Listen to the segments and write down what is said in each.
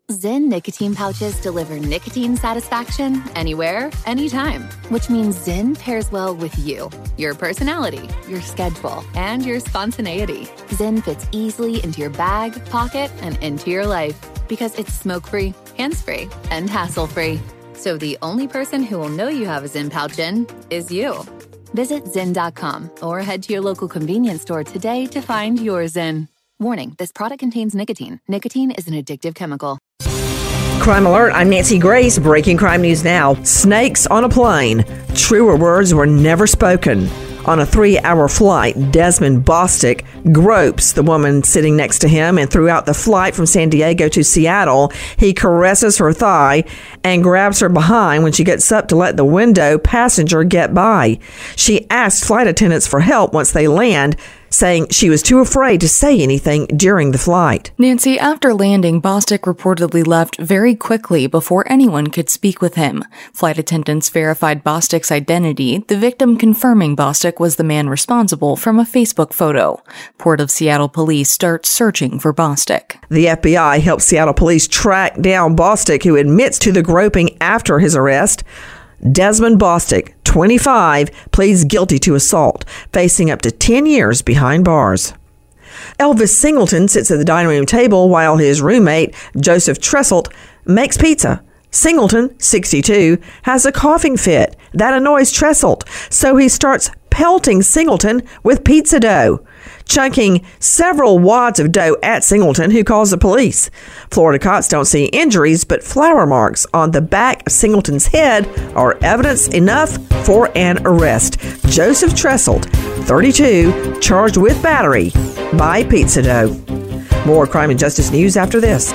Zyn nicotine pouches deliver nicotine satisfaction anywhere, anytime, which means Zyn pairs well with you, your personality, your schedule, and your spontaneity. Zyn fits easily into your bag, pocket, and into your life because it's smoke-free, hands-free, and hassle-free. So the only person who will know you have a Zyn pouch in is you. Visit Zyn.com or head to your local convenience store today to find your Zyn. Warning, this product contains nicotine. Nicotine is an addictive chemical. Crime Alert, I'm Nancy Grace. Breaking crime news now. Snakes on a plane. Truer words were never spoken. On a 3-hour flight, Desmond Bostic gropes the woman sitting next to him, and throughout the flight from San Diego to Seattle, he caresses her thigh and grabs her behind when she gets up to let the window passenger get by. She asks flight attendants for help once they land, saying she was too afraid to say anything during the flight. Nancy, after landing, Bostic reportedly left very quickly before anyone could speak with him. Flight attendants verified Bostic's identity, the victim confirming Bostic was the man responsible from a Facebook photo. Port of Seattle police start searching for Bostic. The FBI helped Seattle police track down Bostic, who admits to the groping after his arrest. Desmond Bostic, 25, pleads guilty to assault, facing up to 10 years behind bars. Elvis Singleton sits at the dining room table while his roommate, Joseph Tresselt, makes pizza. Singleton, 62, has a coughing fit. That annoys Tresselt, so he starts pelting Singleton with pizza dough, chunking several wads of dough at Singleton, who calls the police. Florida cops don't see injuries, but flour marks on the back of Singleton's head are evidence enough for an arrest. Joseph Tresselt, 32, charged with battery by pizza dough. More crime and justice news after this.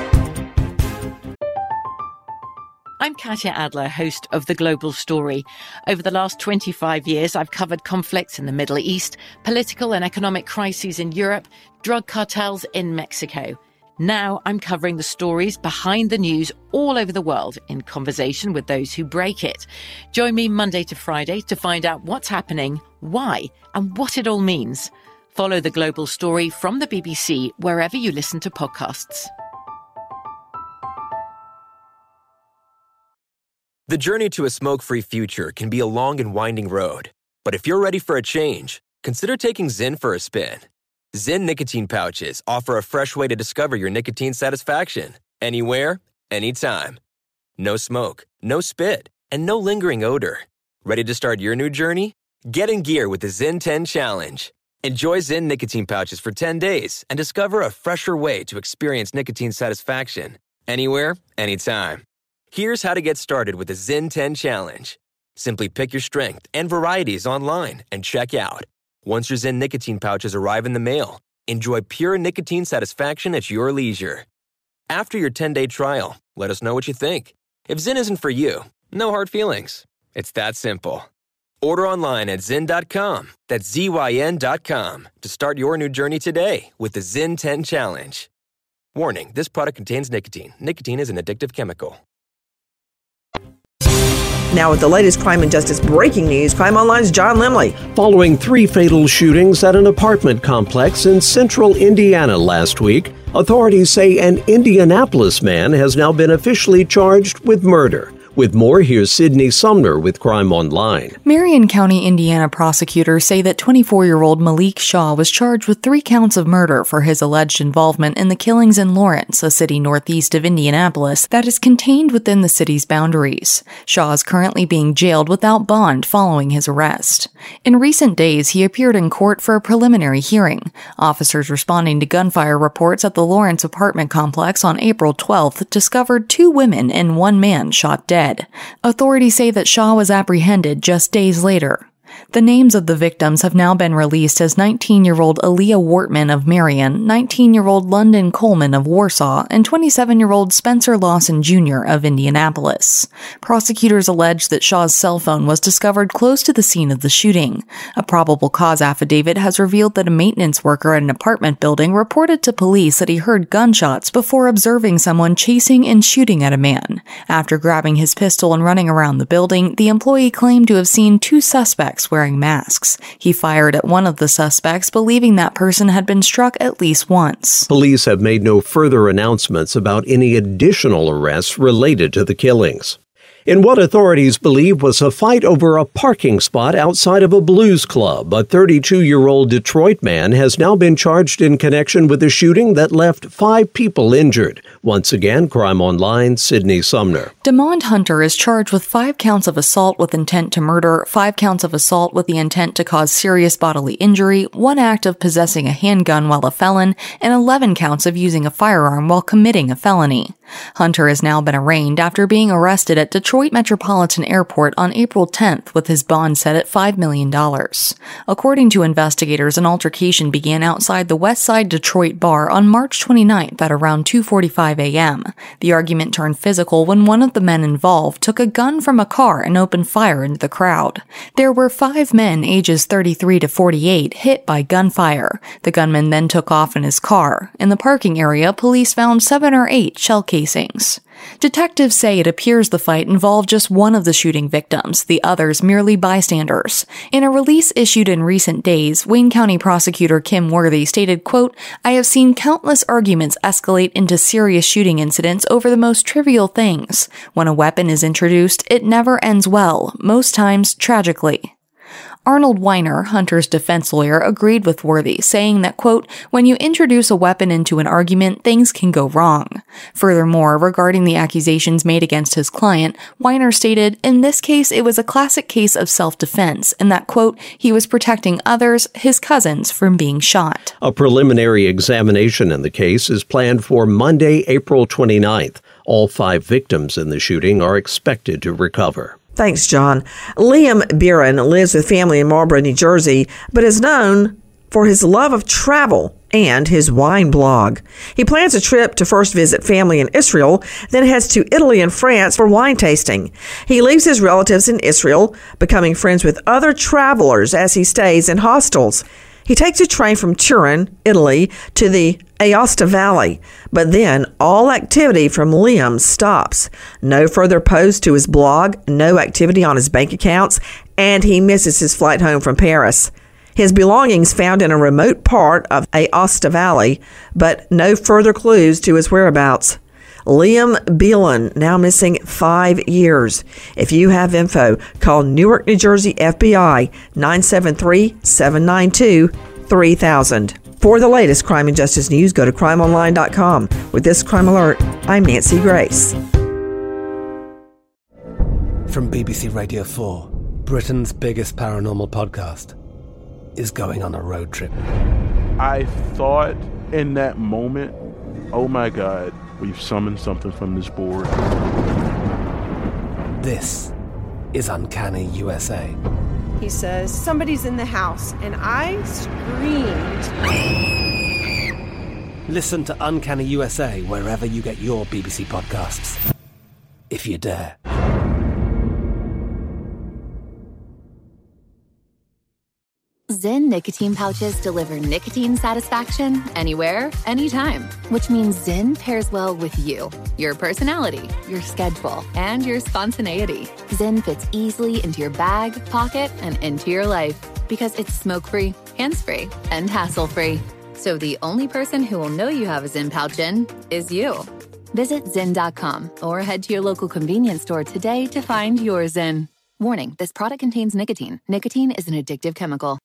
I'm Katya Adler, host of The Global Story. Over the last 25 years, I've covered conflicts in the Middle East, political and economic crises in Europe, drug cartels in Mexico. Now I'm covering the stories behind the news all over the world in conversation with those who break it. Join me Monday to Friday to find out what's happening, why, and what it all means. Follow The Global Story from the BBC wherever you listen to podcasts. The journey to a smoke-free future can be a long and winding road. But if you're ready for a change, consider taking Zyn for a spin. Zyn nicotine pouches offer a fresh way to discover your nicotine satisfaction. Anywhere, anytime. No smoke, no spit, and no lingering odor. Ready to start your new journey? Get in gear with the Zyn 10 Challenge. Enjoy Zyn nicotine pouches for 10 days and discover a fresher way to experience nicotine satisfaction. Anywhere, anytime. Here's how to get started with the Zyn 10 Challenge. Simply pick your strength and varieties online and check out. Once your Zyn nicotine pouches arrive in the mail, enjoy pure nicotine satisfaction at your leisure. After your 10-day trial, let us know what you think. If Zyn isn't for you, no hard feelings. It's that simple. Order online at Zyn.com, that's ZYN.com, to start your new journey today with the Zyn 10 Challenge. Warning, this product contains nicotine. Nicotine is an addictive chemical. Now with the latest crime and justice breaking news, Crime Online's John Limley. Following 3 fatal shootings at an apartment complex in central Indiana last week, authorities say an Indianapolis man has now been officially charged with murder. With more, here's Sydney Sumner with Crime Online. Marion County, Indiana prosecutors say that 24-year-old Malik Shaw was charged with 3 counts of murder for his alleged involvement in the killings in Lawrence, a city northeast of Indianapolis that is contained within the city's boundaries. Shaw is currently being jailed without bond following his arrest. In recent days, he appeared in court for a preliminary hearing. Officers responding to gunfire reports at the Lawrence apartment complex on April 12th discovered 2 women and 1 man shot dead. Authorities say that Shaw was apprehended just days later. The names of the victims have now been released as 19-year-old Aaliyah Wortman of Marion, 19-year-old London Coleman of Warsaw, and 27-year-old Spencer Lawson Jr. of Indianapolis. Prosecutors allege that Shaw's cell phone was discovered close to the scene of the shooting. A probable cause affidavit has revealed that a maintenance worker at an apartment building reported to police that he heard gunshots before observing someone chasing and shooting at a man. After grabbing his pistol and running around the building, the employee claimed to have seen 2 suspects suspects wearing masks. He fired at one of the suspects, believing that person had been struck at least once. Police have made no further announcements about any additional arrests related to the killings. In what authorities believe was a fight over a parking spot outside of a blues club, a 32-year-old Detroit man has now been charged in connection with a shooting that left 5 people injured. Once again, Crime Online, Sydney Sumner. Demond Hunter is charged with 5 counts of assault with intent to murder, 5 counts of assault with the intent to cause serious bodily injury, 1 act of possessing a handgun while a felon, and 11 counts of using a firearm while committing a felony. Hunter has now been arraigned after being arrested at Detroit Metropolitan Airport on April 10th with his bond set at $5 million. According to investigators, an altercation began outside the Westside Detroit bar on March 29th at around 2:45 a.m. The argument turned physical when one of the men involved took a gun from a car and opened fire into the crowd. There were 5 men ages 33 to 48 hit by gunfire. The gunman then took off in his car. In the parking area, police found 7 or 8 shell casings. Detectives say it appears the fight involved just one of the shooting victims, the others merely bystanders. In a release issued in recent days, Wayne County Prosecutor Kim Worthy stated, quote, "I have seen countless arguments escalate into serious shooting incidents over the most trivial things. When a weapon is introduced, it never ends well, most times tragically." Arnold Weiner, Hunter's defense lawyer, agreed with Worthy, saying that, quote, "When you introduce a weapon into an argument, things can go wrong." Furthermore, regarding the accusations made against his client, Weiner stated, "In this case, it was a classic case of self-defense, and that, quote, he was protecting others, his cousins, from being shot." A preliminary examination in the case is planned for Monday, April 29th. All 5 victims in the shooting are expected to recover. Thanks, John. Liam Buren lives with family in Marlboro, New Jersey, but is known for his love of travel and his wine blog. He plans a trip to first visit family in Israel, then heads to Italy and France for wine tasting. He leaves his relatives in Israel, becoming friends with other travelers as he stays in hostels. He takes a train from Turin, Italy, to the Aosta Valley, but then all activity from Liam stops. No further posts to his blog, no activity on his bank accounts, and he misses his flight home from Paris. His belongings found in a remote part of Aosta Valley, but no further clues to his whereabouts. Liam Buren, now missing 5 years. If you have info, call Newark, New Jersey FBI 973-792-3000. For the latest crime and justice news, go to crimeonline.com. With this crime alert, I'm Nancy Grace. From BBC Radio 4, Britain's biggest paranormal podcast is going on a road trip. I thought in that moment, oh my God, we've summoned something from this board. This is Uncanny USA. He says, somebody's in the house, and I screamed. Listen to Uncanny USA wherever you get your BBC podcasts, if you dare. Zyn nicotine pouches deliver nicotine satisfaction anywhere, anytime, which means Zyn pairs well with you, your personality, your schedule, and your spontaneity. Zyn fits easily into your bag, pocket, and into your life because it's smoke-free, hands-free, and hassle-free. So the only person who will know you have a Zyn pouch in is you. Visit Zyn.com or head to your local convenience store today to find your Zyn. Warning, this product contains nicotine. Nicotine is an addictive chemical.